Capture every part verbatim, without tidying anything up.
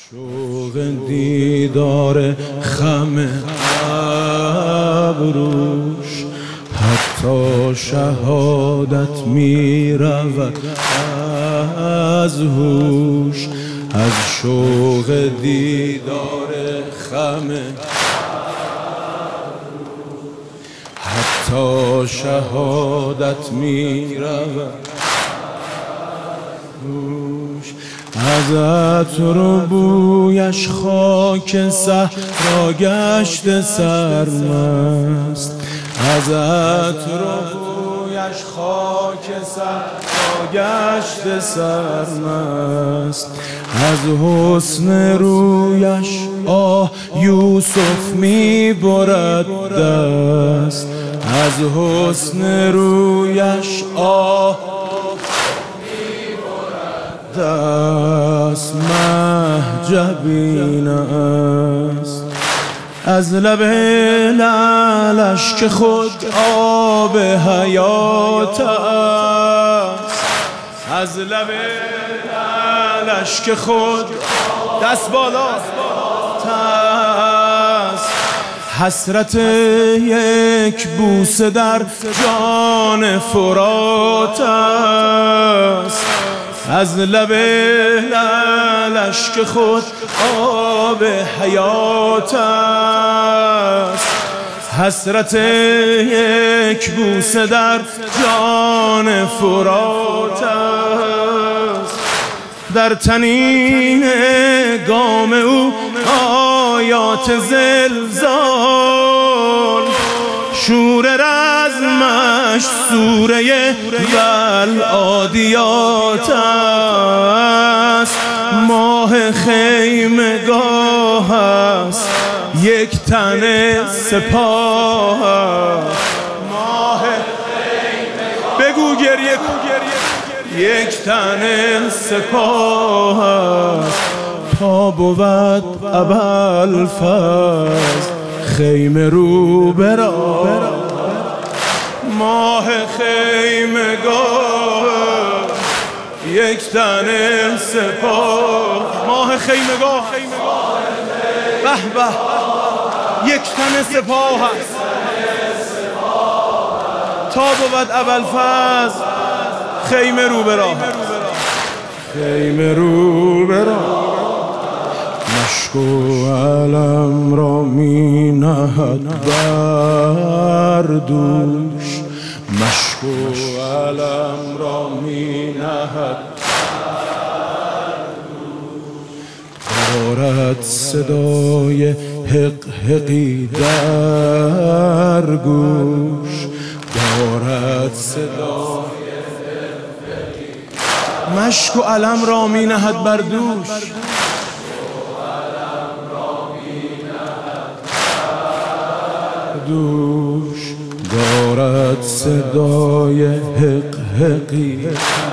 شوق دیدار خم ابروش حتی شهادت می رود از هوش. از شوق دیدار خم حتی شهادت می رود از عطر و بویش خاک صحرا گشته سرمست. از عطر و بویش خاک صحرا گشته سرمست. از حسن رویش آه یوسف می برد دست. از حسن رویش آه دست محجبین است. از لب لعلش که خود آب حیات است. از لب لعلش که خود دست بالا است. حسرت یک بوسه در جان فرات است. از لب لعلش که خود آب حیات است. حسرت یک بوسه در جان فرات است. در تنین گام او آیات زلزال. شور رزمش سوره والعادیات است. ماه خیمگاه است یک تن سپاه. ماه خیمگاه بگو گریه یک تن سپاه است. تا بود ابوالفضل خیمه رو برا. ماه خیمگاه یک تن سپاه. ماه خیمگاه به به یک تن سپاه هست. تا بود ابوالفضل خیمه رو برا. خیمه رو برا. مشک و علم را می نهد بر دوش. مشک و علم را می نهد بر دوش. دارد صدای حق حقی در گوش. دارد صدای حق حقی. مشک و علم را می نهد بر دوش. دوش دارد صدای حق حقی.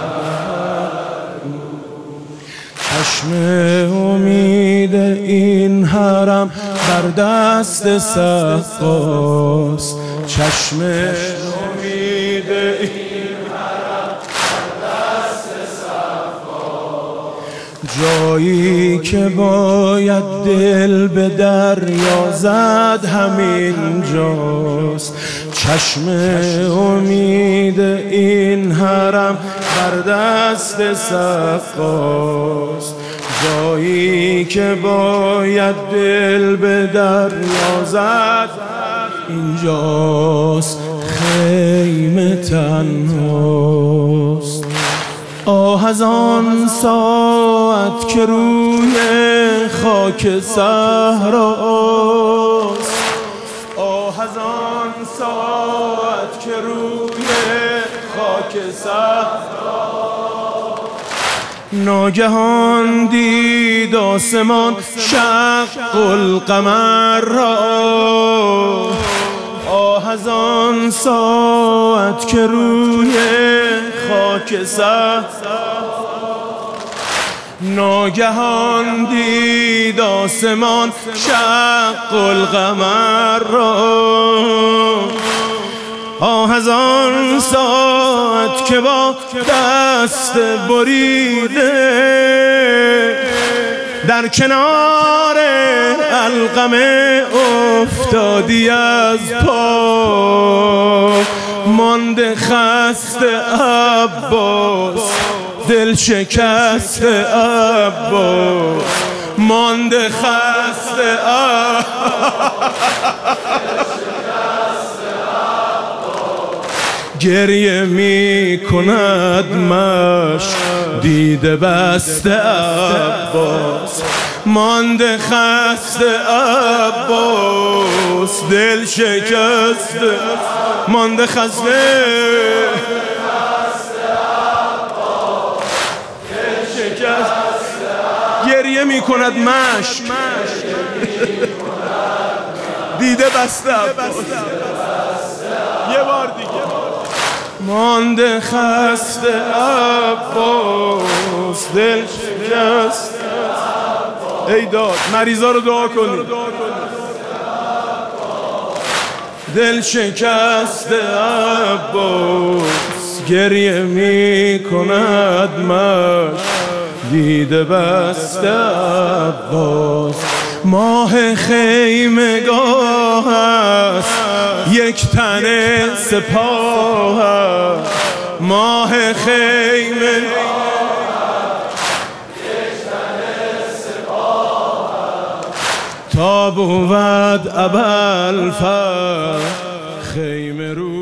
چشم امید این حرم بر دست سقاست. چشم امید این حرم بر دست سقاست. جایی که باید دل به دریا زد همین جاست. چشم امید این حرم بر دست سقاست. جایی که باید دل به دریا زد اینجاست. خیمه تنهاست. آه از آن ساعت که روی خاک صحراست. آه از آن ساعت که روی خاک صحراست. ناگهان دید آسمان شق القمر را. آه از آن ساعت که روی خاک صحراست. ناگهان دید آسمان شق القمر را. آه از آن ساعت که با دست بریده در کنار القمه افتادی از پا، مانده خسته عباس، دل شکسته عباس، مانده خسته عباس. گریه می کند مشک دیده بسته عباس، مانده خسته عباس، دل شکسته مانده خسته، دل شکسته. گریه می کند مشک دیده بسته عباس. یه بار دیگه مانده خسته عباس، دل شکسته. ای داد مریضا رو دعا کنید. دل شکسته عباس، گریه می کند مشک دیده بسته عباس. ماه خیمگاه است یک تن سپاه است، ماه خیمگاه یک تن سپاه است. تا بود ابوالفضل خیمه رو